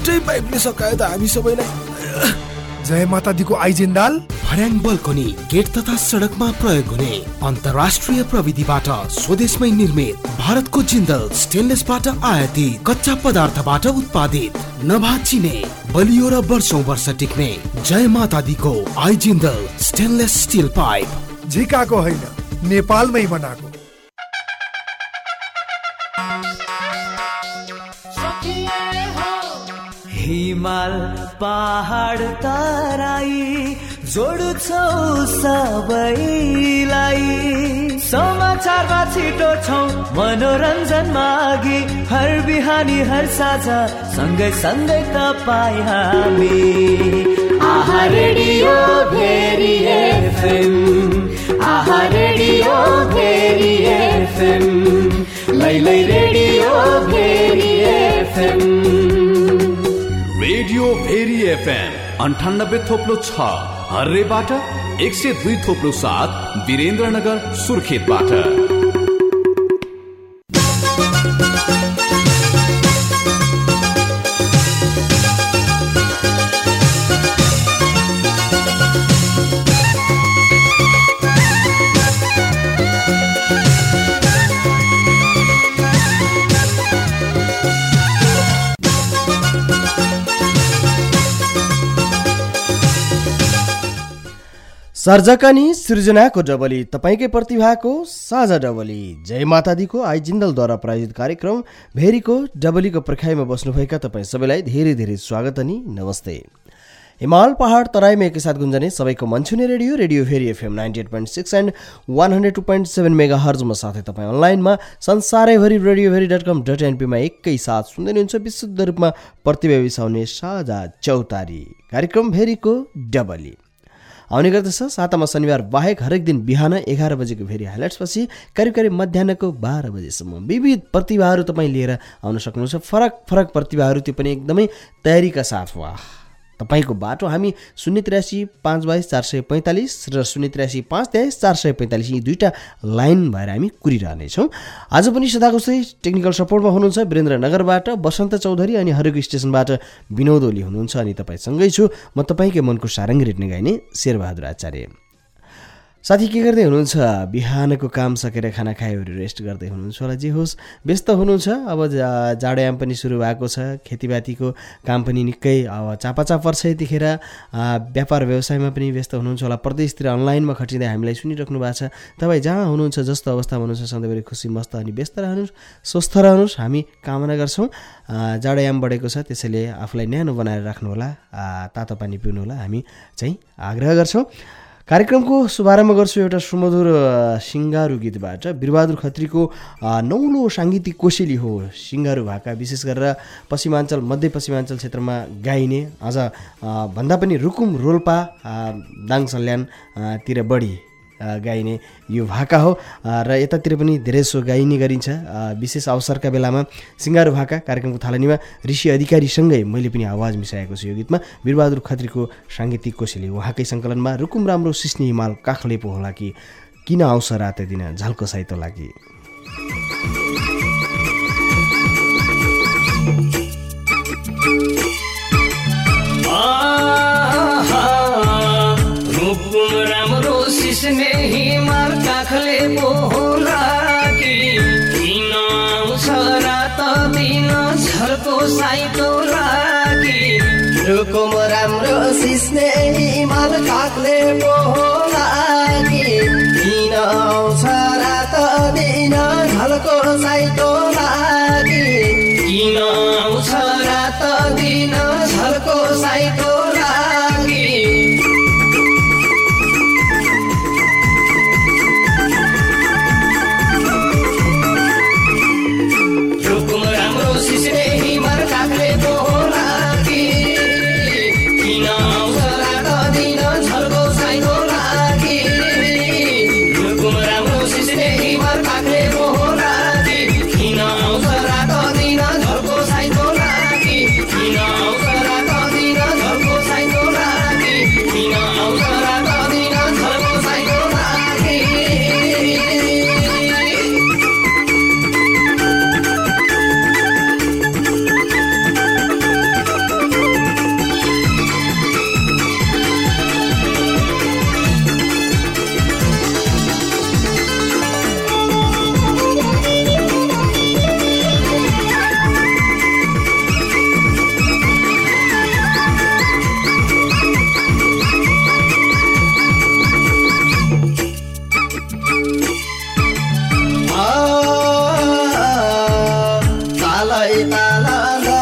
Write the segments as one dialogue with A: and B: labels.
A: एउटै पाइपले सकायो त हामी सबैलाई।
B: जय माता दीको आइजिन्दाल
A: भर्याङ बल्कनी गेट तथा सडकमा प्रयोग हुने अन्तर्राष्ट्रिय प्रविधिबाट स्वदेशमै निर्मित भारतको जिन्दल स्टेनलेसबाट आयातित कच्चा पदार्थबाट उत्पादित नभाचिने बलियो र वर्षौं वर्ष टिक्ने जय माता दीको आइजिन्दल स्टेनलेस स्टिल पाइप।
B: झिकाको होइन, नेपालमै बनाएको।
C: हिमाल पहाड तराई जोड्छौ सबैलाई, समाचारमा छिटो छौ मनोरञ्जनमा अघि, हर बिहानी हर साझा सँगै सँगै तपाईँ हामी। आहा रेडियो भेरी एफएम, आहा रेडियो भेरी एफएम, लै radio Bheri FM.
D: Radio Bheri FM 98.6 हर्रेबाट, 102.7 वीरेन्द्रनगर सुर्खेतबाट।
E: सर्जक अनि सृजनाको डबली, तपाईँकै प्रतिभाको साझा डबली। जय माता दीको आइजिन्दलद्वारा प्रायोजित कार्यक्रम भेरीको डबलीको पर्खाइमा बस्नुभएका तपाईँ सबैलाई धेरै धेरै स्वागत अनि नमस्ते। हिमाल पहाड तराईमा एकैसाथ गुन्जने सबैको मनछुने radio radio Bheri FM 98.6 and 102.7 mega हर्जमा, साथै तपाईँ अनलाइनमा संसारैभरि radioveri.com.np मा एकैसाथ सुन्दै हुनुहुन्छ विशुद्ध रूपमा प्रतिभा बिसाउने साझा चौतारी कार्यक्रम भेरीको डबली आउने गर्दछ। सातामा शनिबार बाहेक हरेक दिन बिहान 11 बजेको भेरी हाइलाइट्सपछि करिब करिब मध्याहको 12 बजेसम्म विविध प्रतिभाहरू तपाईँ लिएर आउन सक्नुहुन्छ। फरक फरक प्रतिभाहरू, त्यो पनि एकदमै तयारीका साथ। वाह, तपाईँको बाटो हामी 083 522 445 र 083 523 445 यी दुईटा लाइन भएर हामी कुरिरहनेछौँ। आज पनि सदाको जस्तै टेक्निकल सपोर्टमा हुनुहुन्छ वीरेन्द्रनगरबाट बसन्त चौधरी अनि हरेक स्टेसनबाट विनोद ओली हुनुहुन्छ अनि तपाईँसँगै छु म तपाईँकै मनको सारङ्गी रेट्ने गाइने शेरबहादुर आचार्य। साथी के गर्दै हुनुहुन्छ? बिहानको काम सकेर खाना खायोहरू रेस्ट गर्दै हुनुहुन्छ होला। जे होस्, व्यस्त हुनुहुन्छ। अब जाडोयाम पनि सुरु भएको छ, खेतीपातीको काम पनि निकै अब चापाचाप पर्छ। यतिखेर व्यापार व्यवसायमा पनि व्यस्त हुनुहुन्छ होला। प्रदेशतिर अनलाइनमा खटिँदै हामीलाई सुनिराख्नु भएको छ। तपाईँ जहाँ हुनुहुन्छ, जस्तो अवस्थामा हुनुहुन्छ, सधैँभरि खुसी मस्त अनि व्यस्त रहनुहोस्, स्वस्थ रहनुहोस्, हामी कामना गर्छौँ। जाडोयाम बढेको छ, त्यसैले आफूलाई न्यानो बनाएर राख्नुहोला, तातो पानी पिउनुहोला, हामी चाहिँ आग्रह गर्छौँ। कार्यक्रमको शुभारम्भ गर्छु एउटा सुमधुर सिङ्गारू गीतबाट। वीरबहादुर खत्रीको नौलो साङ्गीतिक कोसेली हो सिङ्गारू भाका, विशेष गरेर पश्चिमाञ्चल मध्य पश्चिमाञ्चल क्षेत्रमा गाइने, अझ भन्दा पनि रुकुम रोल्पा दाङ सल्यानतिर बढी गाइने यो भाका हो र यतातिर पनि धेरै सो गाइने गरिन्छ। विशेष अवसरका बेलामा सिङ्गारू भाका कार्यक्रमको थालनीमा ऋषि अधिकारीसँगै मैले पनि आवाज मिसाएको छु। यो गीतमा वीरबहादुर खत्रीको साङ्गीतिक कोसेली, उहाँकै सङ्कलनमा रुकुम राम्रो सिस्ने हिमाल काखले पो होला कि किन आउँछ रात दिन झल्को साइतो लागि।
C: सिस्ने हिमाल काखले पो होला कि किन आउँछ रात दिन झल्को साइतो लागि। रुकुम राम्रो सिस्ने हिमाल काखले पो होला कि किन आउँछ रात दिन झल्को साइतो लागि। किन आउँछ रात दिन झल्को साइतो लागि।
F: No
C: तालै ताला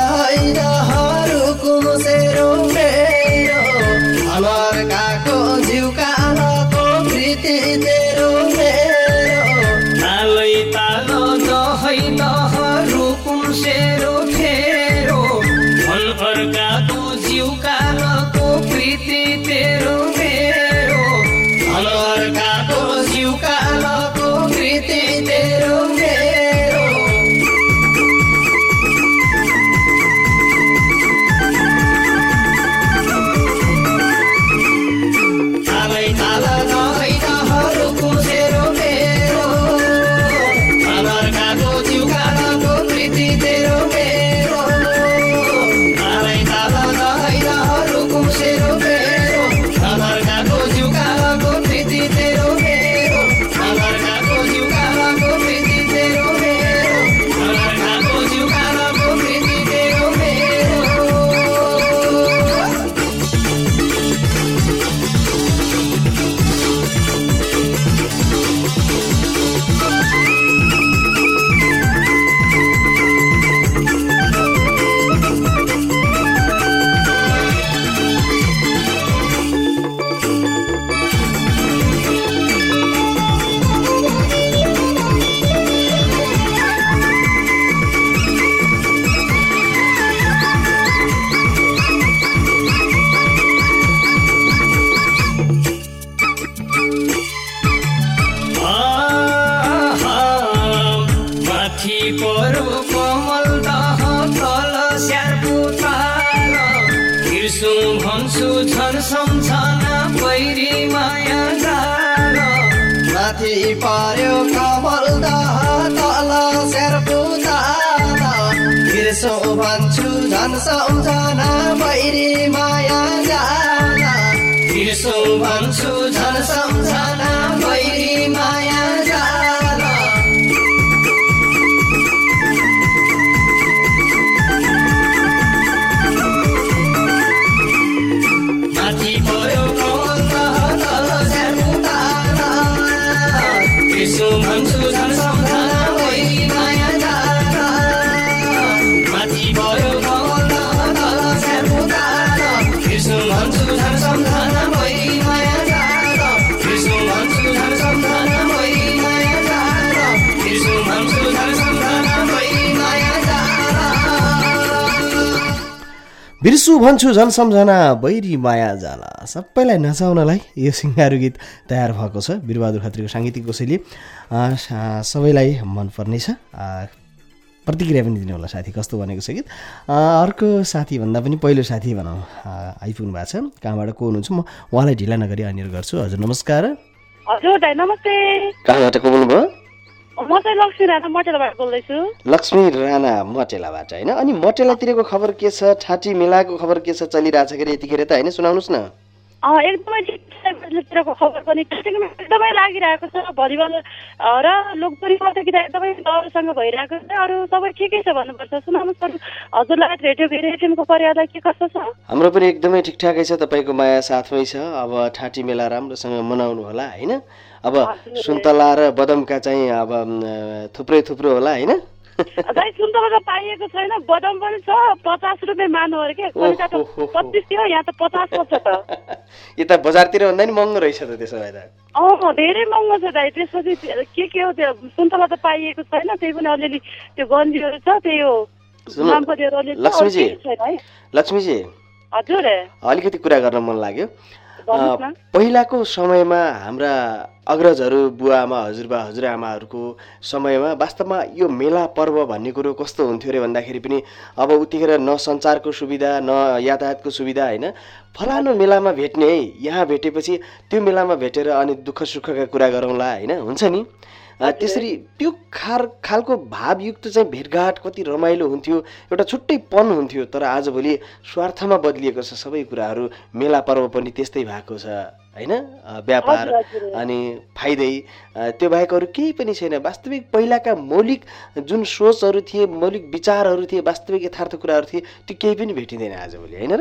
C: रुकुम सेरो मेरो अलर्काको जिउ कालोको प्रीति तेरो मेरो तालै तालो दहै दह रुकुम सेरो फेरो अलर्काको जिउ कालोको प्रीति तेरो मेरो अलर्काको जिउ कालोको प्रीति तेरो मेरो तालै ताला दहै दह रुकुम सेरो मेरो अलर्काको जिउ कालोको प्रीति तेरो मेरो तालै ताला दहै दह रुकुम सेरो मेरो अलर्काको जिउ कालोको प्रीति तेरो मेरो अलर्काको जिउ कालोको प्रीति तेरो मेरो अलर्काको जिउ कालोको प्रीति तेरो मेरो माथि परो कमल दह तल स्यार्पु ताल बिर्सु भन्छु झन् सम्झना पैरी माया जाल माथि पर्यो कमल दह तल स्यार्पु ताल बिर्सु भन्छु झन् सम्झना पैरी माया जाल बिर्सु भन्छु झन् सम्झना पैरी माया जाल माथि पर्यो कमल दह तल स्यार्पु ताल बिर्सु भन्छु झन् सम्झना पैरी माया जाल माथि पर्यो कमल दह तल स्यार्पु ताल बिर्सु भन्छु झन् सम्झना पैरी माया जाल बिर्सु भन्छु झन् सम्झना पैरी माया जाल बिर्सु भन्छु झन् सम्झना पैरी माया जाल
E: बिर्सु भन्छु झन् सम्झना बैरी माया जाला सबैलाई नचाउनलाई यो सिङ्गारो गीत तयार भएको छ वीरबहादुर खत्रीको साङ्गीतिक कोसेली सबैलाई मनपर्नेछ प्रतिक्रिया पनि दिनु होला साथी कस्तो बनेको छ गीत अर्को साथीभन्दा पनि पहिलो साथी भनौँ आइपुग्नु भएको छ कहाँबाट को हुनुहुन्छ म उहाँलाई ढिला नगरी अनुरोध गर्छु हजुर नमस्कार
F: हजुर दाइ नमस्ते
E: कहाँबाट को बोल्नुभयो
F: म चाहिँ लक्ष्मी राणा मटेलाबाट बोल्दैछु
E: लक्ष्मी राणा मटेलाबाट होइन अनि मटेलातिरको खबर के छ ठाटी मेलाको खबर के छ चलिरहेछ कि यतिखेर त होइन सुनाउनुहोस् न
F: एकदमै ठिकतिरको खबर पनि एकदमै लागिरहेको छ भलिबल र लोकदोरी प्रतियोगिता एकदमै डरसँग भइरहेको छ अरू सबै ठिकै छ भन्नुपर्छ सुनाउनुहोस् अरू हजुरलाई रेडियो एफएमको परिवारलाई के कस्तो छ
E: हाम्रो पनि एकदमै ठिकठाकै छ तपाईँको माया साथमै छ अब ठाटी मेला राम्रोसँग मनाउनु होला होइन अब सुन्तला र बदमका चाहिँ अब थुप्रै होला होइन
F: दाइ सुन्तला त पाइएको छैन बदम पनि छ 50 रुपियाँ मान्नु अरे के 25 थियो यहाँ त 50 पर्छ त
E: यता बजारतिर भन्दा नि महँगो रहेछ त त्यसो भए त
F: धेरै महँगो छ दाइ त्यसपछि के हो त्यो सुन्तला त पाइएको छैन त्यही पनि अलिअलि त्यो गन्जीहरू छ त्यही हो
E: लक्ष्मीजी
F: हजुर
E: अलिकति कुरा गर्न मन लाग्यो पहिलाको समयमा हाम्रा अग्रजहरू बुवाआमा हजुरबा हजुरआमाहरूको समयमा वास्तवमा यो मेला पर्व भन्ने कुरो कस्तो हुन्थ्यो अरे भन्दाखेरि पनि अब उतिखेर न सञ्चारको सुविधा न यातायातको सुविधा होइन फलानु मेलामा भेट्ने है यहाँ भेटेपछि त्यो मेलामा भेटेर अनि दुःख सुखका कुरा गरौँला होइन हुन्छ नि त्यसरी त्यो खालको भावयुक्त चाहिँ भेटघाट कति रमाइलो हुन्थ्यो एउटा छुट्टै पन हुन्थ्यो तर आजभोलि स्वार्थमा बदलिएको छ सबै कुराहरू मेला पर्व पनि त्यस्तै भएको छ होइन व्यापार अनि फाइदै त्यो बाहेक अरू केही पनि छैन वास्तविक पहिलाका मौलिक जुन सोचहरू थिए मौलिक विचारहरू थिए वास्तविक यथार्थ कुराहरू थिए त्यो केही पनि भेटिँदैन आजभोलि होइन र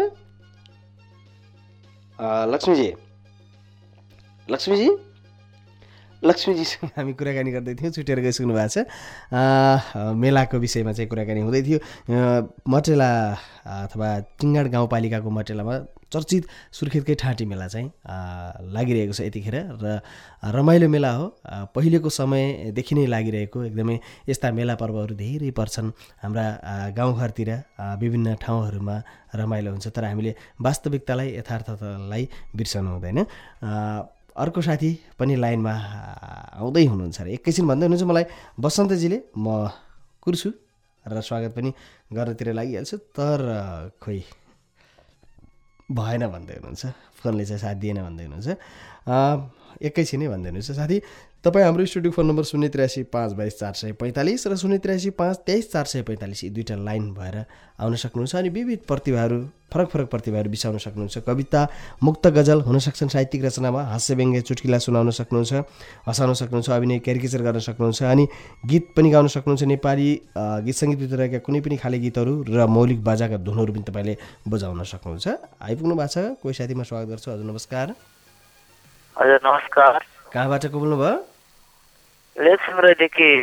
E: लक्ष्मीजी लक्ष्मीजीसँग हामी कुराकानी गर्दै थियौँ, छुटेर गइसक्नु भएको छ। मेलाको विषयमा चाहिँ कुराकानी हुँदै थियो। मटेला अथवा टिङ्गाड गाउँपालिकाको मटेलामा चर्चित सुर्खेतकै ठाँटी मेला चाहिँ लागिरहेको छ यतिखेर र रमाइलो मेला हो। पहिलेको समयदेखि नै लागिरहेको एकदमै यस्ता मेला पर्वहरू धेरै पर्छन् हाम्रा गाउँघरतिर, विभिन्न ठाउँहरूमा रमाइलो हुन्छ। तर हामीले वास्तविकतालाई यथार्थतालाई बिर्सनु हुँदैन। अर्को साथी पनि लाइनमा आउँदै हुनुहुन्छ र एकैछिन भन्दै हुनुहुन्छ मलाई बसन्तजीले म कुर्छु र स्वागत पनि गर्नतिर लागिहाल्छु, तर खोइ भएन भन्दै हुनुहुन्छ, फोनले चाहिँ साथ दिएन भन्दै हुनुहुन्छ। एकैछिनै भन्दै हुनुहुन्छ साथी। तपाईँ हाम्रो स्टुडियो फोन नम्बर 083 522 445 र 083 523 445 यी दुईवटा लाइन भएर आउन सक्नुहुन्छ अनि विविध प्रतिभाहरू, फरक फरक प्रतिभाहरू बिसाउन सक्नुहुन्छ। कविता, मुक्त गजल हुन सक्छन्, साहित्यिक रचनामा हास्य व्यङ्ग्य चुटकिला सुनाउन सक्नुहुन्छ, हँसाउन सक्नुहुन्छ, अभिनय क्यारिकेचर गर्न सक्नुहुन्छ अनि गीत पनि गाउन सक्नुहुन्छ। नेपाली गीत सङ्गीत भित्रका कुनै पनि खाले गीतहरू र मौलिक बाजाका धुनहरू पनि तपाईँले बजाउन सक्नुहुन्छ। आइपुग्नु भएको छ कोही साथीमा स्वागत गर्छु। हजुर नमस्कार।
G: हजुर नमस्कार।
E: कहाँबाट को बोल्नुभयो?
G: लेक्समदेखि।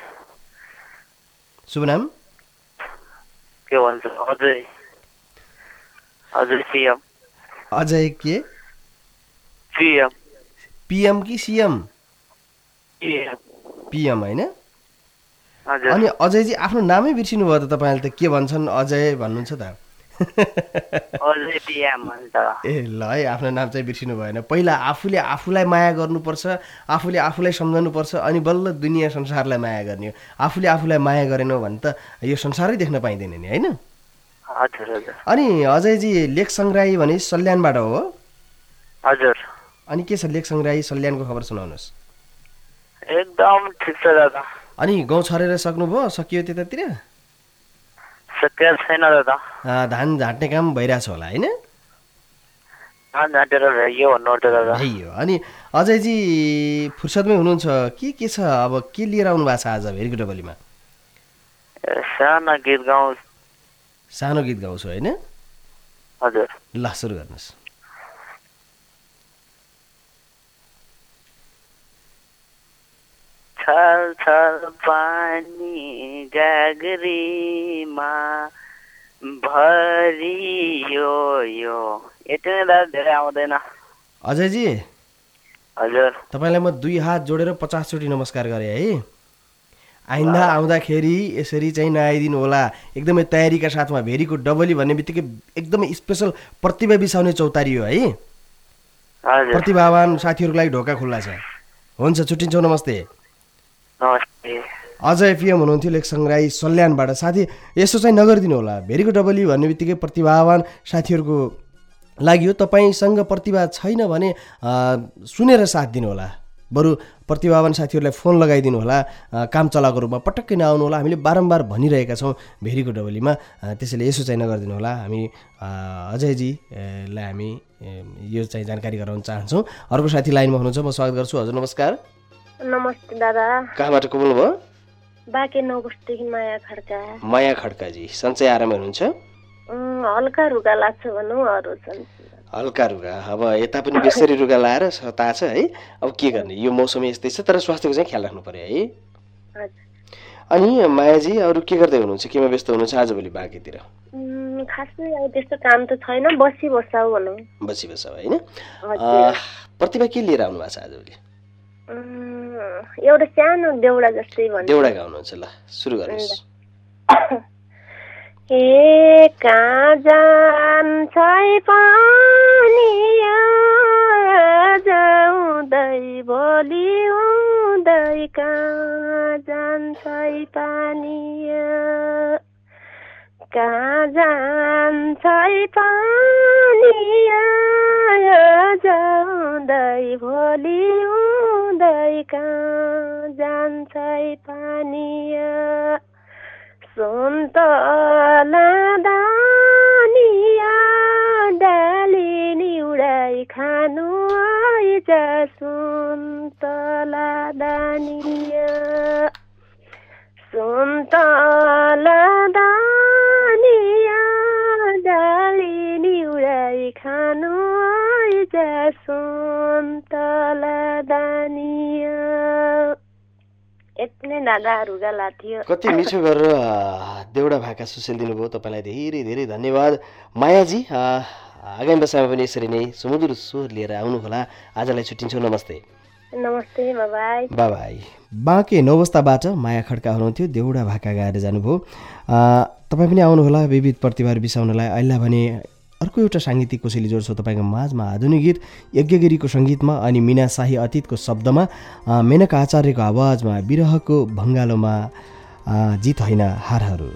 E: शुभ नाम
G: के भन्छ? अजय। अजय सिएम।
E: अजय के?
G: सिएम।
E: पिएम कि सिएम? पिएम होइन? अनि अजयजी आफ्नो नामै बिर्सिनु भयो त तपाईँले त। के भन्छन् अजय भन्नुहुन्छ त?
G: अजय पिएम भन्छ।
E: ए ल है, आफ्नो नाम चाहिँ बिर्सिनु भएन। पहिला आफूले आफूलाई माया गर्नुपर्छ, आफूले आफूलाई सम्झाउनुपर्छ अनि बल्ल दुनियाँ संसारलाई माया गर्ने हो। आफूले आफूलाई माया गरेनौ भने त यो संसारै देख्न पाइँदैन नि, होइन?
G: हजुर हजुर।
E: अनि अजयजी लेख सङ्ग्राही भने सल्यानबाट हो?
G: हजुर।
E: अनि के छ लेख सङ्ग्राही सल्यानको खबर सुनाउनुहोस्।
G: एकदम ठिक छ दादा।
E: अनि गाउँ छरेर सक्नुभयो? सकियो त्यतातिर?
G: सकिएको छैन दादा।
E: धान झाँट्ने काम भइरहेछ होला होइन?
G: धान झाँटेर भ्याइयो भन्नुपर्छ दादा।
E: भइयो। अनि अजयजी फुर्सदमै हुनुहुन्छ के छ अब? के लिएर आउनु भएको छ आज भेरीको डबलीमा?
G: सानो गीत गाउँ।
E: सानो गीत गाउँछु होइन?
G: हजुर।
E: ल सुरु गर्नुहोस्।
G: छल छल पानी गागरीमा भरियो यो। यति नै दादा, धेरै आउँदैन।
E: अजयजी।
G: हजुर।
E: तपाईँलाई म 2 हात जोडेर 50 चोटि नमस्कार गरेँ है। आइन्दा आउँदाखेरि यसरी चाहिँ नआइदिनु होला। एकदमै तयारीका साथमा भेरीको डबली भन्ने बित्तिकै एकदमै स्पेसल प्रतिभा बिसाउने चौतारी हो है। प्रतिभावान साथीहरूको लागि ढोका खुल्ला छ। हुन्छ, छुट्टिन्छौँ। नमस्ते।
G: नमस्ते।
E: अजय पिएम हुनुहुन्थ्यो लेख सङ्ग्राही सल्यानबाट। साथी यसो चाहिँ नगरिदिनु होला, भेरीको डबली भन्ने बित्तिकै प्रतिभावान साथीहरूको लागि हो। तपाईँसँग प्रतिभा छैन भने सुनेर साथ दिनु होला, बरु प्रतिभावान साथीहरूलाई फोन लगाइदिनु होला। काम चलाएको रूपमा पटक्कै नआउनु होला। हामीले बारम्बार भनिरहेका छौँ भेरीको डबलीमा, त्यसैले यसो चाहिँ नगरिदिनु होला। हामी अजयजीलाई हामी यो चाहिँ जानकारी गराउन चाहन्छौँ। अर्को साथी लाइनमा हुनुहुन्छ, म स्वागत गर्छु। हजुर नमस्कार।
H: नमस्ते दादा।
E: कहाँबाट को बोल्नुभयो?
H: बाँके 9 बस्तीदेखि माया खड्का।
E: माया खड्काजी, सन्चै आरामै हुनुहुन्छ?
H: हल्का रुगा लाग्छ भनौँ, अरू
E: हल्का रुगा। अब यता पनि बेसरी रुगा लाएर सता छ है। अब के गर्ने, यो मौसम यस्तै छ, तर स्वास्थ्यको चाहिँ ख्याल राख्नु पर्यो है। अनि मायाजी अरू के गर्दै हुनुहुन्छ? केमा व्यस्त हुनुहुन्छ आजभोलि बाँकेतिर?
H: खासै अब त्यस्तो काम त छैन, बसी बसाउ भनौँ।
E: बसी बसाउ होइन? प्रतिभा के लिएर आउनु भएको छ आजभोलि?
H: एउटा सानो देउडा जस्तै भन्छ।
E: देउडा गाउनुहुन्छ, ल सुरु गर्नुहोस्।
H: हे कहाँ जान्छ पानी जाउँदै भोलि हुँदै, कहाँ जान्छ पानी, कहाँ जान्छ पानी जाउँदै भोलि हुँदै, कहाँ जान्छ पानी। सुन्तला दानिया डाली निउडाई खानु आइज, सुन्तला दानिया, सुन्तला दानिया डाली निउडाई खानु आइज, सुन्तला दानिया। यति नै दादा रुगाला थियो।
E: कति मिठो गरेर देउडा भाका सुसिल दिनुभयो। तपाईँलाई धेरै धेरै धन्यवाद मायाजी। आगामी बसाइमा पनि यसरी नै सुमधुर स्वर लिएर आउनुहोला। आजलाई छुट्टिन्छौँ। नमस्ते।
H: नमस्ते, बाबाई।
E: बाबाई। बाँके 9 बस्ताबाट माया खड्का हुनुहुन्थ्यो, देउडा भाका गाएर जानुभयो। तपाईँ पनि आउनुहोला विविध प्रतिभाहरू बिसाउनलाई। अहिले भने अर्को एउटा साङ्गीतिक कोसेली जोड छ तपाईँको माझमा। आधुनिक गीत यज्ञगिरीको सङ्गीतमा अनि मीना शाही अतीतको शब्दमा, मेनका आचार्यको आवाजमा, विरहको भङ्गालोमा जित होइन हारहरू।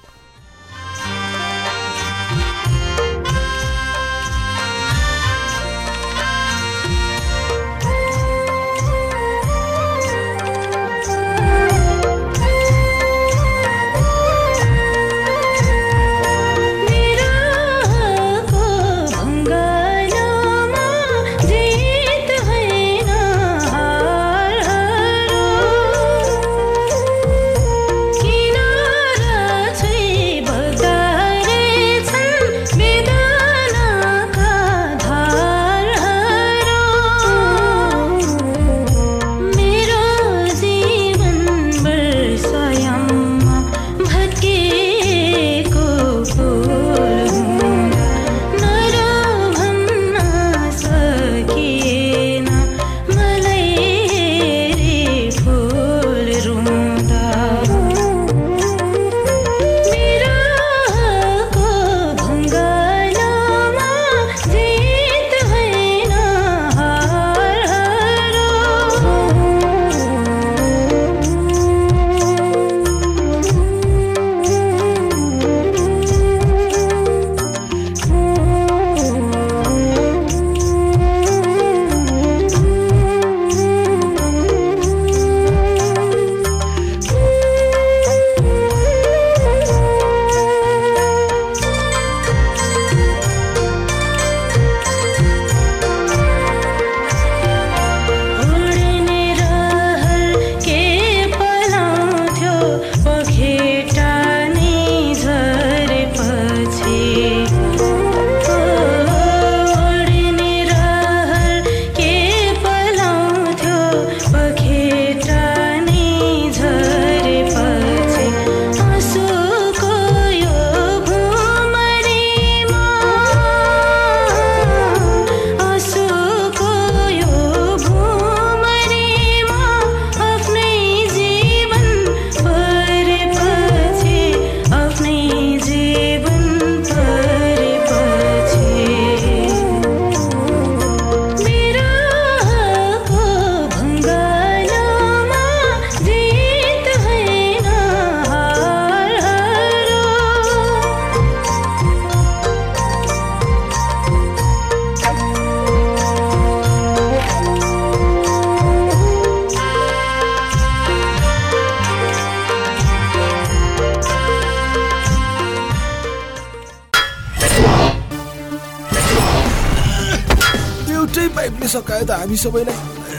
A: सकायो त हामी सबैलाई।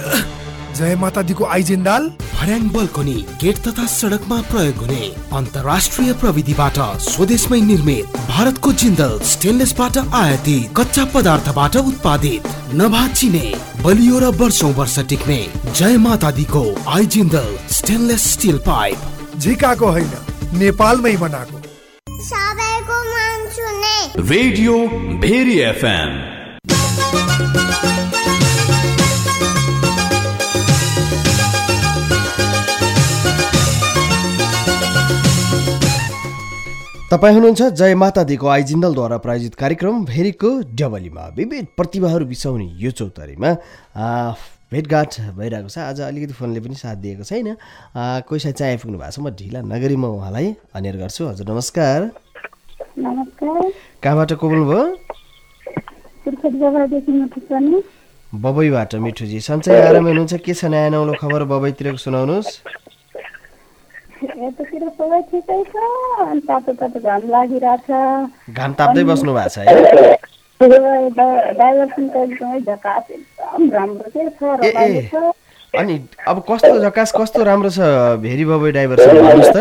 B: जय माता दीको आइजेन्दाल
A: भर्याङ बल्कनी गेट तथा सडकमा प्रयोग हुने अन्तर्राष्ट्रिय प्रविधिबाट स्वदेशमै निर्मित भारतको जिन्दल स्टेनलेसबाट आयातित कच्चा पदार्थबाट उत्पादित नभाचिने बलियो र वर्षौं वर्ष टिक्ने जय माता दीको आइजिन्दल स्टेनलेस स्टिल पाइप।
B: झिकाको होइन, नेपालमै बनाएको।
I: सबैको मन सुने
D: रेडियो भेरी एफएम।
E: तपाईँ हुनुहुन्छ जय माता दीको आइजिन्दलद्वारा प्रायोजित कार्यक्रम भेरीको डबलीमा। विविध प्रतिभाहरू बिसाउने यो चौतारीमा भेटघाट भइरहेको छ। आज अलिकति फोनले पनि साथ दिएको छैन। कोही सायद चाहिँ आइपुग्नु भएको छ। म ढिला नगरी म उहाँलाई अनियर गर्छु। हजुर नमस्कार।
J: नमस्कार।
E: कहाँबाट को बोल्नुभयो? बबईबाट मिठुजी। सन्चै आराम हुनुहुन्छ? के छ नयाँ नौलो खबर बबईतिरको सुनाउनुहोस्।
J: यतातिर सबै ठिकै छ। तातो तातो घाम लागिरहेछ।
E: घाम ताप्दै बस्नु भएको छ है?
J: डाइभर्सन त एकदमै झकास, एकदम राम्रो के छ, रमाइलो छ।
E: अनि अब कस्तो झकास कस्तो राम्रो छ भेरी बबई डाइभर्सन भन्नुहोस् त।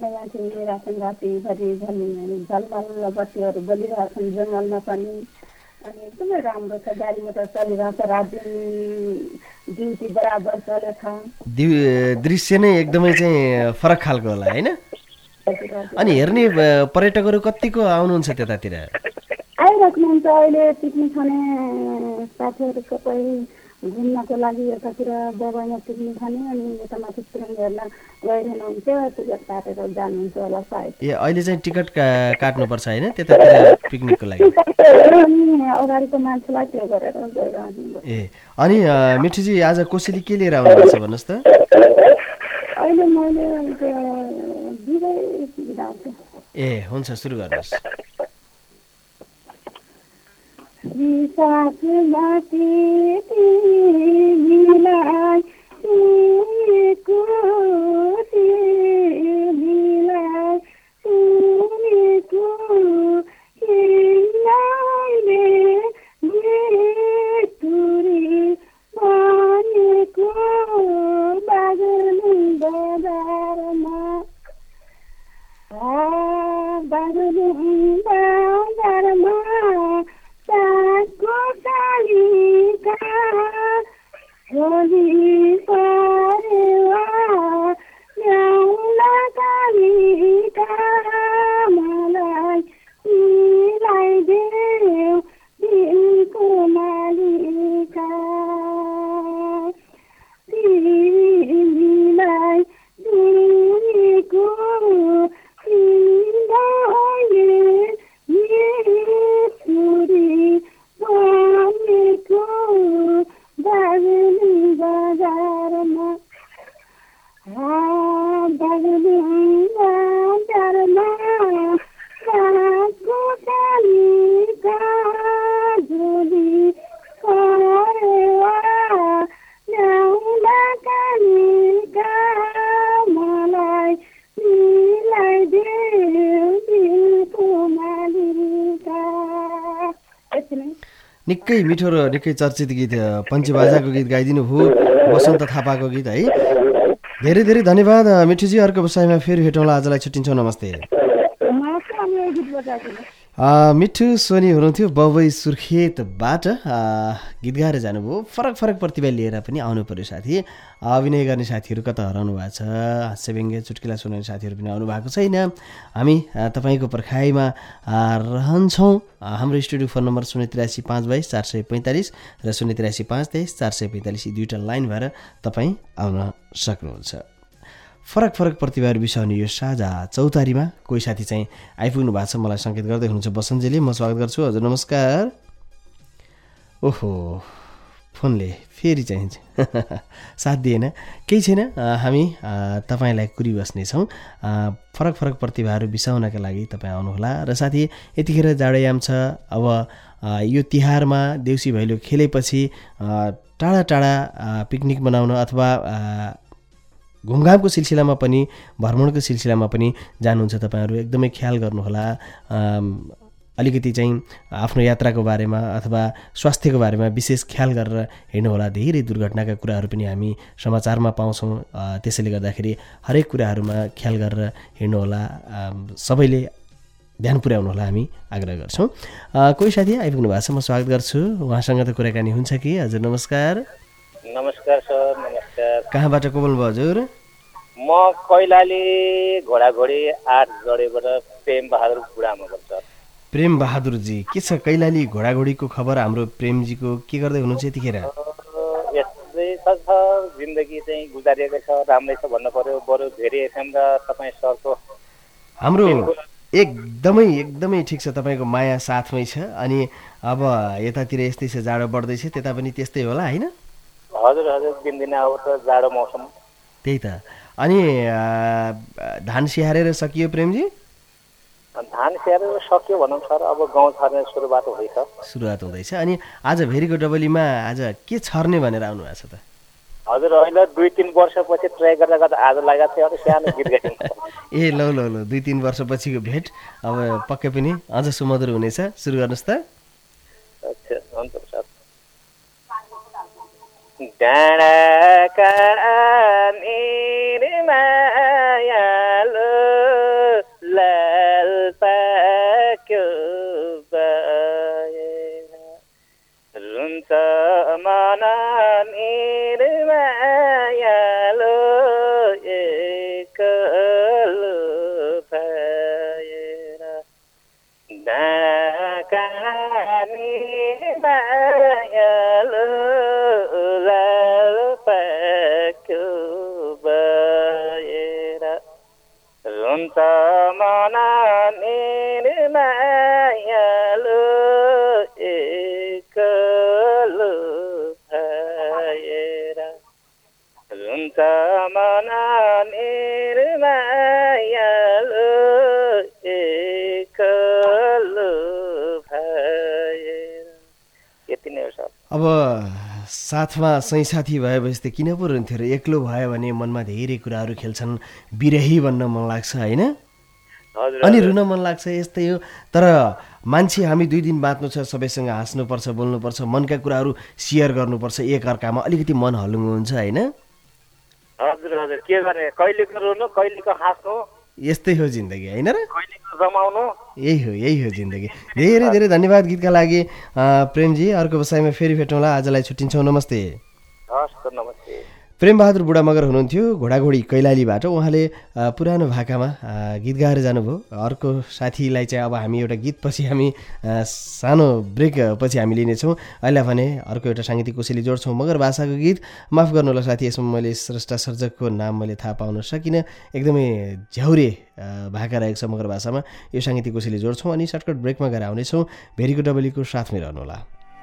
J: रातिभरि झलमल बत्तीहरू बलिरहेछन् जङ्गलमा पनि। अनि एकदमै राम्रो छ, गाडी मोटर चलिरहेछ, रात दिन ड्युटी बराबर चलेछ।
E: दृश्य नै एकदमै चाहिँ फरक खालको होला होइन? अनि हेर्ने पर्यटकहरू कतिको आउनुहुन्छ त्यतातिर?
J: आइराख्नुहुन्छ, अहिले पिकनिक खाने साथीहरू सबै घुम्नको लागि यतातिर दबाईमा पिकनिक खाने अनि यता माथि सुरुङ हेर्न गइरहनुहुन्छ, टिकट काटेर जानुहुन्छ होला सायद।
E: ए अहिले चाहिँ टिकट काट्नुपर्छ होइन त्यतातिर पिकनिकको लागि?
J: अगाडिको मान्छेलाई त्यो गरेर गइरहनु।
E: ए अनि मिठुजी आज कोसेली के लिएर आउनुहुन्छ भन्नुहोस् त?
J: अहिले मैले दिँदै गाउँछु।
E: ए हुन्छ सुरु गर्नुहोस्।
J: विशाख माथि तिमीलाई सुनेको तिमीलाई सुनेको हिँड्नाले बेतुरी बनेको बागलुङ बजारमा बागलुङ बजारमा सागको सालीका झोली परेवा ल्याउला कालीका मलाई मिलाइदेऊ दिनको मालिका तिमीलाई दिएको
E: निकै मिठो र निकै चर्चित गीत पञ्चबाजाको गीत गाइदिनु भयो, वसन्त थापाको गीत है। धेरै धेरै धन्यवाद मिठुजी। अर्को बसाइमा फेरि भेटौँला। आजलाई छुट्टिन्छौँ, नमस्ते। मिठु सोनी हुनुहुन्थ्यो बबई सुर्खेतबाट, गीत गाएर जानुभयो। फरक फरक प्रतिभा लिएर पनि आउनु पर्यो साथी। अभिनय गर्ने साथीहरू कता हराउनु भएको छ, हास्यव्यङ्ग्य चुटकिला सुनाउने साथीहरू पनि आउनु भएको छैन। हामी तपाईँको पर्खाइमा रहन्छौँ। हाम्रो स्टुडियो फोन नम्बर 083-522-445 र 083-523-445 यी दुईवटा लाइन भएर तपाईँ आउन सक्नुहुन्छ। फरक फरक प्रतिभाहरू बिसाउने यो साझा चौतारीमा कोही साथी चाहिँ आइपुग्नु भएको छ, मलाई सङ्केत गर्दै हुनुहुन्छ बसन्तजीले। म स्वागत गर्छु। हजुर नमस्कार। ओहो फोनले फेरि चाहिँ साथ दिएन, केही छैन, हामी तपाईँलाई कुरिबस्नेछौँ। फरक फरक प्रतिभाहरू बिसाउनका लागि तपाईँ आउनुहोला। र साथी यतिखेर जाडोयाम छ, अब यो तिहारमा देउसी भैलो खेलेपछि टाढा टाढा पिकनिक बनाउन अथवा घुमघामको सिलसिलामा पनि भ्रमणको सिलसिलामा पनि जानुहुन्छ तपाईँहरू। एकदमै ख्याल गर्नुहोला। अलिकति चाहिँ आफ्नो यात्राको बारेमा अथवा स्वास्थ्यको बारेमा विशेष ख्याल गरेर हिँड्नुहोला। धेरै दुर्घटनाका कुराहरू पनि हामी समाचारमा पाउँछौँ, त्यसैले गर्दाखेरि हरेक कुराहरूमा ख्याल गरेर हिँड्नुहोला। सबैले ध्यान पुर्याउनुहोला, हामी आग्रह गर्छौँ। कोही साथी आइपुग्नु भएको छ, म स्वागत गर्छु। उहाँसँग त कुराकानी हुन्छ कि? हजुर नमस्कार।
K: नमस्कार सर। नमस्कार।
E: कहाँबाट को बोल्नुभयो हजुर?
K: म कैलाली घोडाघोडी 8 जडेबाट प्रेम बहादुर बुढामा बोल्छु।
E: प्रेम बहादुरजी, के छ कैलाली घोडाघोडीको खबर? हाम्रो प्रेमजीको के गर्दै हुनुहुन्छ यतिखेर?
K: यस्तै छ, जिन्दगी चाहिँ गुजारिएकै छ, राम्रै छ भन्नु पर्यो। बरु धेरै एफएम र तपाईँ सरको
E: हाम्रो एकदमै एकदमै ठिक छ, तपाईँको माया साथमै छ। अनि अब यतातिर यस्तै छ, जाडो बढ्दैछ, त्यता पनि त्यस्तै होला होइन?
K: हजुर हजुर, दिनदिनै अब त जाडो मौसम।
E: त्यही त। अनि धान स्याहारेर सकियो प्रेमजी?
K: धान स्याहारेर सक्यो भनौँ सर, अब गहुँ छर्ने सुरुवात
E: हुँदैछ। अनि आज भेरीको डबलीमा आज के छर्ने भनेर आउनु भएको छ त?
K: हजुर अहिले 2-3 वर्षपछि ट्राई गर्दा गर्दा आज लागेको थियो, अलिक सानो गीत गाइदिनु।
E: ए ल ल ल, 2-3 वर्षपछिको भेट अब पक्कै पनि अझ सुमधुर हुनेछ। सुरु गर्नुहोस् त।
K: अच्छा हुन्छ सर। डाँडा काँडा मेरी मायालो लाल पाक्यो बाएर हुन्छ मना निर्मायालु एकलो भएर हुन्छ मना निर्मायालु एकलो भएर। यति नै हो सर।
E: अब साथमा सही साथी भएपछि त किन पो रुन्थ्यो र? एक्लो भयो भने मनमा धेरै कुराहरू खेल्छन्, बिरही भन्न मन लाग्छ होइन, अनि रुन मन लाग्छ, यस्तै हो। तर मान्छे हामी 2 दिन बाँच्नु छ, सबैसँग हाँस्नुपर्छ, बोल्नुपर्छ, मनका कुराहरू सेयर गर्नुपर्छ, एकअर्कामा अलिकति मन हलुङ्गो हुन्छ होइन।
K: हजुर हजुर, के गर्ने, कहिलेको रुनु कहिलेको हाँस्नु,
E: यस्तै हो जिन्दगी होइन र?
K: कहिलेको रमाउनु,
E: यही हो जिन्दगी। धेरै धेरै धन्यवाद गीतका लागि प्रेमजी। अर्को बसाइमा फेरि भेटौँला, आजलाई छुट्टिन्छौँ, नमस्ते।
K: हस् त, नमस्ते।
E: प्रेमबहादुर बुढा मगर हुनुहुन्थ्यो घोडाघोडी कैलालीबाट। उहाँले पुरानो भाकामा गीत गाएर जानुभयो। अर्को साथीलाई चाहिँ अब हामी एउटा गीतपछि हामी सानो ब्रेक पछि हामी लिनेछौँ। अहिले भने अर्को एउटा साङ्गीतिक कोसेली जोड्छौँ, मगर भाषाको गीत। माफ गर्नु होला साथी, यसमा मैले स्रष्टा सर्जकको नाम मैले थाहा पाउन सकिनँ। एकदमै झ्याउरे भाका रहेको छ मगर भाषामा। यो साङ्गीतिक कोसेली जोड्छौँ अनि सर्टकट ब्रेकमा गएर आउनेछौँ। भेरीको डबलीको साथमै रहनुहोला।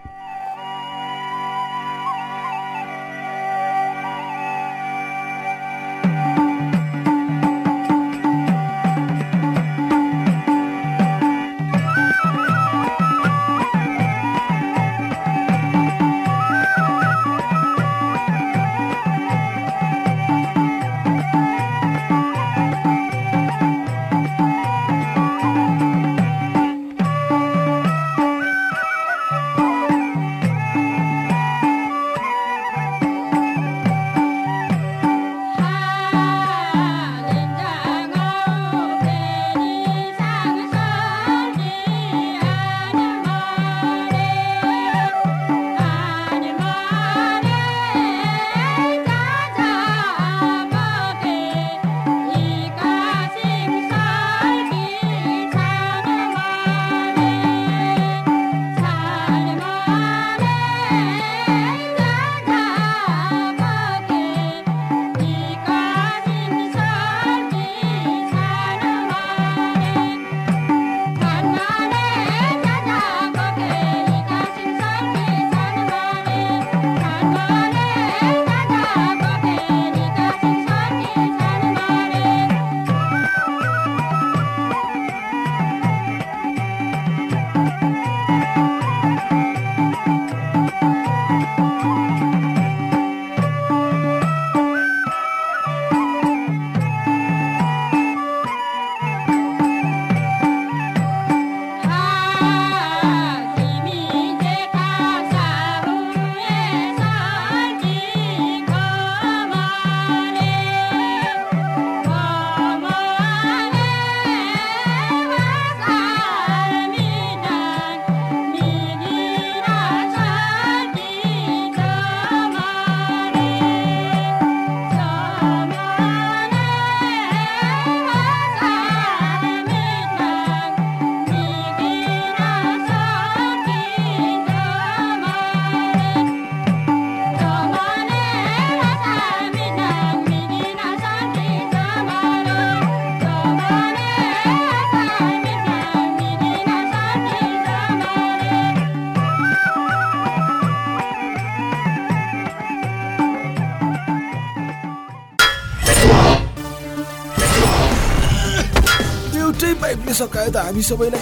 B: सकायो त हामी सबैलाई।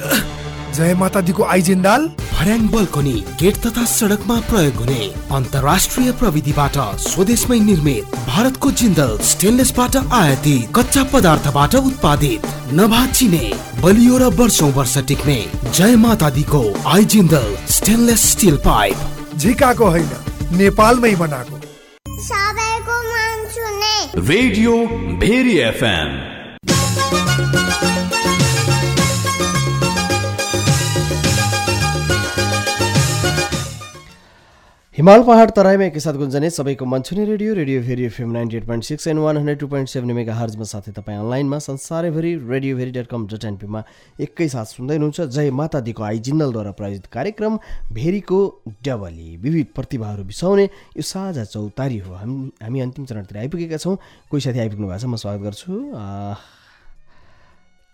B: जय माता दीको आइजिन्दाल
A: भर्याङ बल्कनी गेट तथा सडकमा प्रयोग हुने अन्तर्राष्ट्रिय प्रविधिबाट स्वदेशमै निर्मित भारतको जिन्दल स्टेनलेसबाट आयातित कच्चा पदार्थबाट उत्पादित नभाचिने बलियो र वर्ष टिक्ने जय माता दीको आइजिन्दल स्टेनलेस स्टिल पाइप।
B: झिकाको होइन, नेपालमै बनाएको।
I: सबैको मन सुने
D: रेडियो भेरी एफएम।
E: हिमाल पहाड तराईमा एकैसाथ गुन्जने सबैको मन छुने रेडियो भेरी एफएम 98.6 एन्ड 102.7 मेगाहर्जमा, साथै तपाईँ अनलाइनमा संसारैभरि radioveri.com.np मा एकैसाथ सुन्दै हुनुहुन्छ। जय माता दीको आइजिन्दलद्वारा प्रायोजित कार्यक्रम भेरीको डबली, विविध प्रतिभाहरू बिसाउने यो साझा चौतारी हो। हामी अन्तिम चरणतिर आइपुगेका छौँ। कोही साथी आइपुग्नु भएको छ, म स्वागत गर्छु।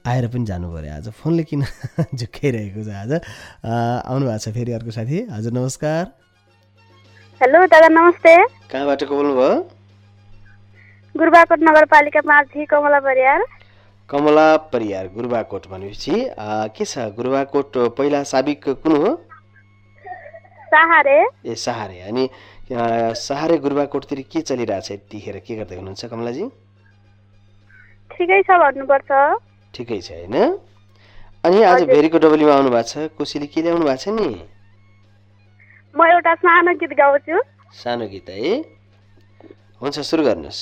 E: आएर पनि जानु पर्यो आज फोनले किन झुक्काइरहेको छ आज आउनु भएको छ फेरि अर्को साथी हजुर नमस्कार
L: हेलो दादा नमस्ते
E: कहाँबाट को बोल्नुभयो
L: गुरुबाकोट नगरपालिका 5 कमला परियार
E: कमला परियार गुरुबाकोट भनेपछि के छ गुरुबाकोट पहिला साबिक कुन हो
L: सहारे
E: ए सहारे अनि सहारे गुरुबाकोटतिर के चलिरहेछ यतिखेर के गर्दै हुनुहुन्छ कमलाजी
L: ठिकै छ भन्नुपर्छ
E: ठिकै छ हैन अनि आज भेरीको डबलीमा आउनु भएको छ कोसीले के ल्याउनु भएको छ नि
L: म एउटा सानो गीत गाउँछु
E: सानो गीत है हुन्छ सुरु गर्नुस्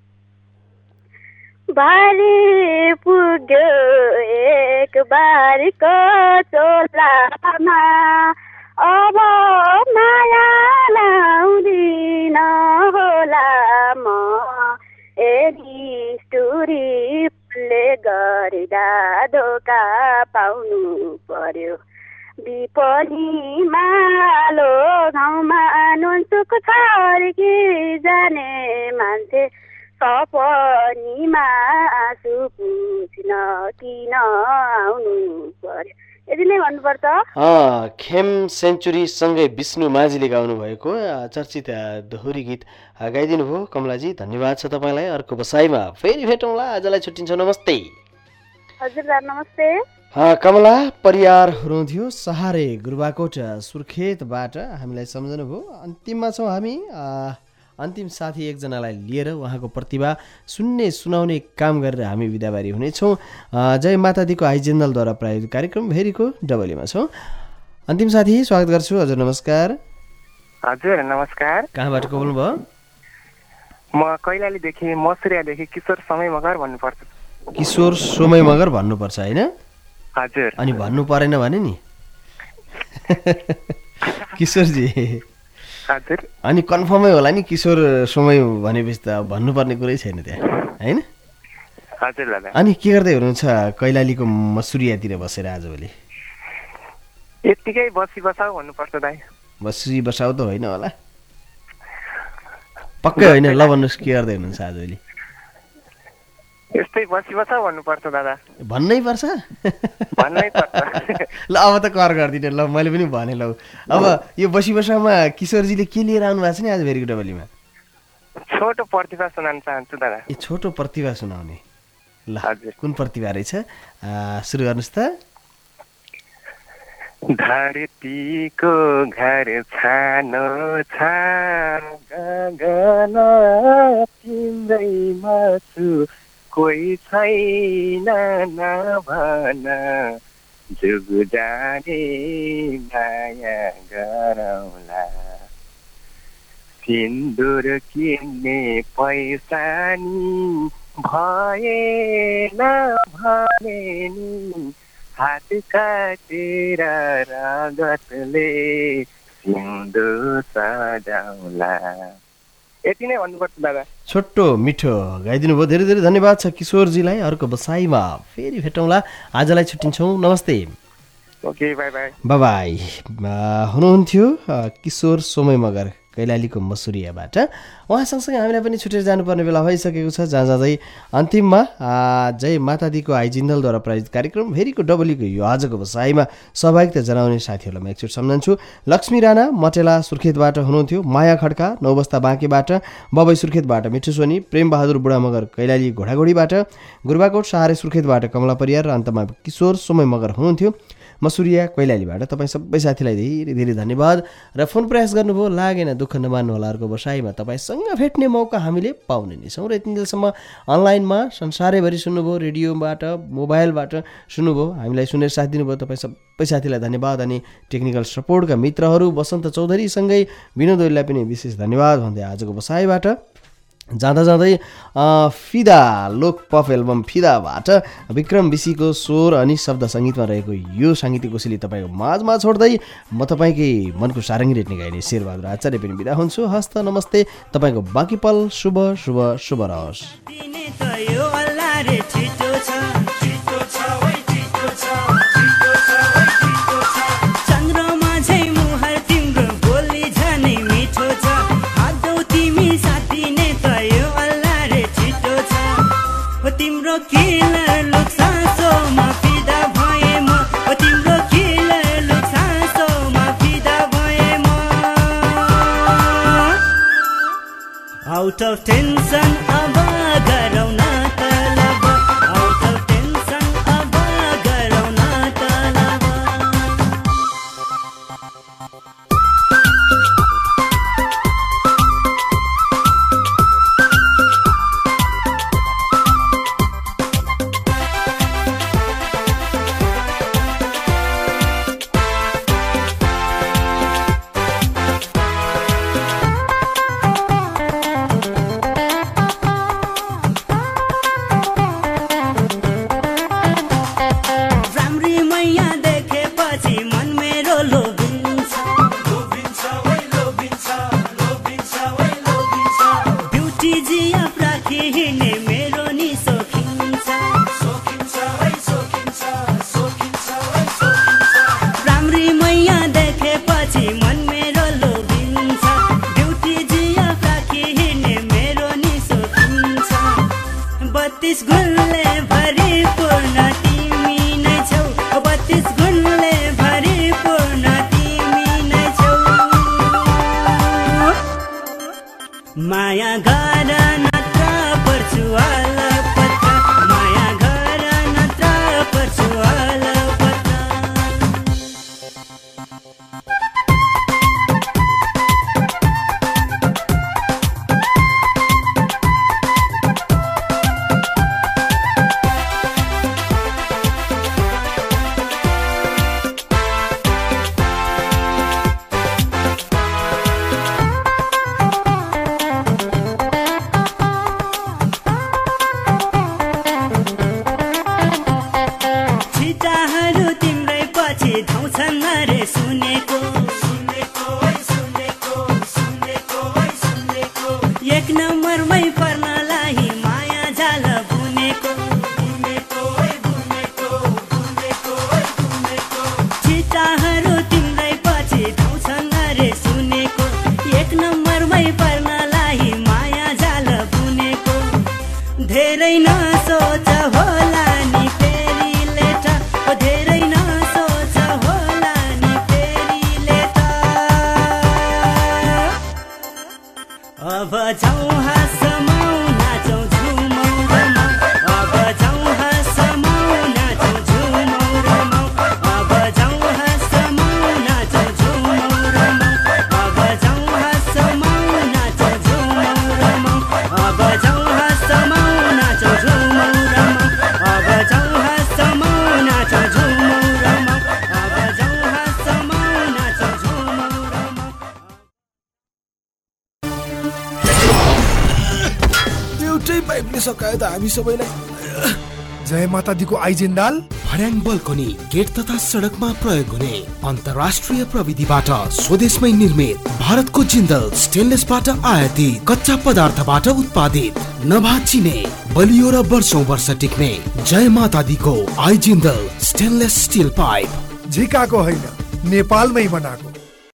L: बारी पुग्यो एक बारीको चोलामा अब माया लाउँदिन होला म स्टोरी ले गर्दा धोका पाउनु पर्यो विपनीमा लो गाउँमा नुनसुक छर्की जाने मान्छे सपनीमा आँसु पुछ्न किन आउनु पर्यो यति नै भन्नुपर्छ
E: खेम सेन्चुरी सँगै विष्णु माझीले गाउनु भएको चर्चित दोहोरी गीत गाइदिनु भयो कमलाजी धन्यवाद छ तपाईँलाई अर्को बसाइमा फेरि भेटौँला आजलाई छुट्टिन्छौँ नमस्ते
L: हजुर नमस्ते
E: कमला परियार हुनुहुन्थ्यो सहारे गुरुबाकोट सुर्खेतबाट हामीलाई सम्झनु भयो अन्तिममा छौँ हामी अन्तिम साथी एकजनालाई लिएर उहाँको प्रतिभा सुन्ने सुनाउने काम गरेर हामी बिदाबारी हुनेछौँ जय मातादीको आइजेन्दलद्वारा प्रायोजित कार्यक्रम भेरीको डबलीमा छौँ अन्तिम साथी स्वागत गर्छु हजुर नमस्कार
M: हजुर नमस्कार
E: कहाँबाट को बोल्नुभयो
M: म कैलालीदेखि मसुरियादेखि किशोर समय मगर भन्नुपर्छ
E: किशोर सोमय मगर भन्नुपर्छ होइन
M: हजुर
E: अनि भन्नु परेन भने नि किशोरजी
M: हजुर
E: अनि कन्फर्मै होला नि किशोर सोमय भनेपछि त भन्नुपर्ने कुरै छैन त्यहाँ होइन
M: हजुर दादा
E: अनि के गर्दै हुनुहुन्छ कैलालीको मसुरियातिर बसेर आजभोलि
M: यतिकै बसी बसाउ भन्नुपर्छ दाइ
E: बसी बसाउ त होइन होला पक्कै होइन ल भन्नुहोस् के गर्दै हुनुहुन्छ आजभोलि
M: यस्तै बसी बसाउ भन्नुपर्छ दादा
E: भन्नै पर्छ
M: भन्नै पर्छ
E: ल अब त कर गरिदिनु ल मैले पनि भने ल अब यो बसी बसाउमा किशोरजीले के लिएर आउनु भएको छ नि आज भेरीको डबलीमा
M: छोटो प्रतिभा सुनाउन चाहन्छु दादा
E: ए छोटो प्रतिभा सुनाउने ल कुन प्रतिभा रहेछ सुरु गर्नुहोस् त
M: धरतीको घर छानो गगन तिम्रैमा छु कोही छैन नभन जुग जाने माया गरौँला सिन्दुर किन्ने पैसा नि भएन भने नि हात काटेर रगतले सिन्दुर सजाउला यति नै भन्नुपर्छ दादा
E: छोटो मिठो गाइदिनु भयो धेरै धेरै धन्यवाद छ किशोरजीलाई अर्को बसाइमा फेरि भेटौँला आजलाई छुट्टिन्छौँ नमस्ते
M: ओके बाई बाई
E: बाई हुनुहुन्थ्यो किशोर सोमय मगर कैलालीको मसुरियाबाट उहाँ सँगसँगै हामीलाई पनि छुटेर जानुपर्ने बेला भइसकेको छ जहाँ जाँदै अन्तिममा जय मातादीको आइजिन्दलद्वारा प्रायोजित कार्यक्रम भेरीको डबलीको यो आजको बसाइमा सहभागिता जनाउने साथीहरूलाई म एकचोटि सम्झन्छु लक्ष्मी राणा मटेला सुर्खेतबाट हुनुहुन्थ्यो माया खड्का नौबस्ता बाँकेबाट बबई सुर्खेतबाट मिठु सोनी प्रेम बहादुर बुढा मगर कैलाली घोडाघोडीबाट गुरुबाकोट सहारे सुर्खेतबाट कमला परियार र अन्तमा किशोर सोमय मगर हुनुहुन्थ्यो मसुरिया कैलालीबाट तपाईँ सबै साथीलाई धेरै धेरै धन्यवाद र फोन प्रयास गर्नुभयो लागेन दुःख नमान्नु होला अर्को बसाइमा तपाईँसँग भेट्ने मौका हामीले पाउने नै छौँ र यतिन्जेलसम्म अनलाइनमा संसारैभरि सुन्नुभयो रेडियोबाट मोबाइलबाट सुन्नुभयो हामीलाई सुनेर साथ दिनुभयो तपाईँ सबै साथीलाई धन्यवाद अनि टेक्निकल सपोर्टका मित्रहरू वसन्त चौधरीसँगै विनोद ओलीलाई पनि विशेष धन्यवाद भन्दै आजको बसाइबाट जाँदा जाँदै फिदा लोक पप एल्बम फिदाबाट विक्रम विशीको स्वर अनि शब्द सङ्गीतमा रहेको यो साङ्गीतिक कोसेली तपाईँको माझमा छोड्दै म तपाईँकै मनको सारङ्गी रेट्ने गाइने शेरबहादुर आचार्य पनि बिदा हुन्छु हस्त नमस्ते तपाईँको बाँकी पल शुभ शुभ शुभ रहोस्
C: तिम्रो किलर लोक सासो
N: of tension अब गरौँ न तलब out of tension अब गरौँ न तलब माया गर नत्र पर्छु अलपत्र माया गर नत्र पर्छु अलपत्र अब जाउँ हाँसमाउ नाचौँ झुमौँ रमाउँ अब जाउँ हाँसमाउ नाचौँ झुमौँ रमाउँ अब जाउँ हाँसमाउ नाचौँ झुमौँ रमाउँ अब जाउँ हाँसमाउ नाचौँ झुमौँ रमाउँ अब जाउँ हाँसमाउ नाचौँ झुमौँ रमाउँ अब जाउँ हाँसमाउ नाचौँ झुमौँ रमाउँ अब जाउँ हाँसमाउ नाचौँ झुमौँ रमाउँ।
B: एउटै पाइपले सकायो त हामी सबैलाई। जय माता दीको आइजेन दाल
A: भर्याङ बल्कनी गेट तथा सडकमा प्रयोग हुने अन्तर्राष्ट्रिय प्रविधिबाट स्वदेशमै निर्मित भारतको जिन्दल स्टेनलेसबाट आयातित कच्चा पदार्थबाट उत्पादित नभाचिने बलियो र वर्षौं वर्ष टिक्ने जय माता दीको आइजिन्दल स्टेनलेस स्टिल पाइप
B: झिकाको होइन नेपालमै बनाएको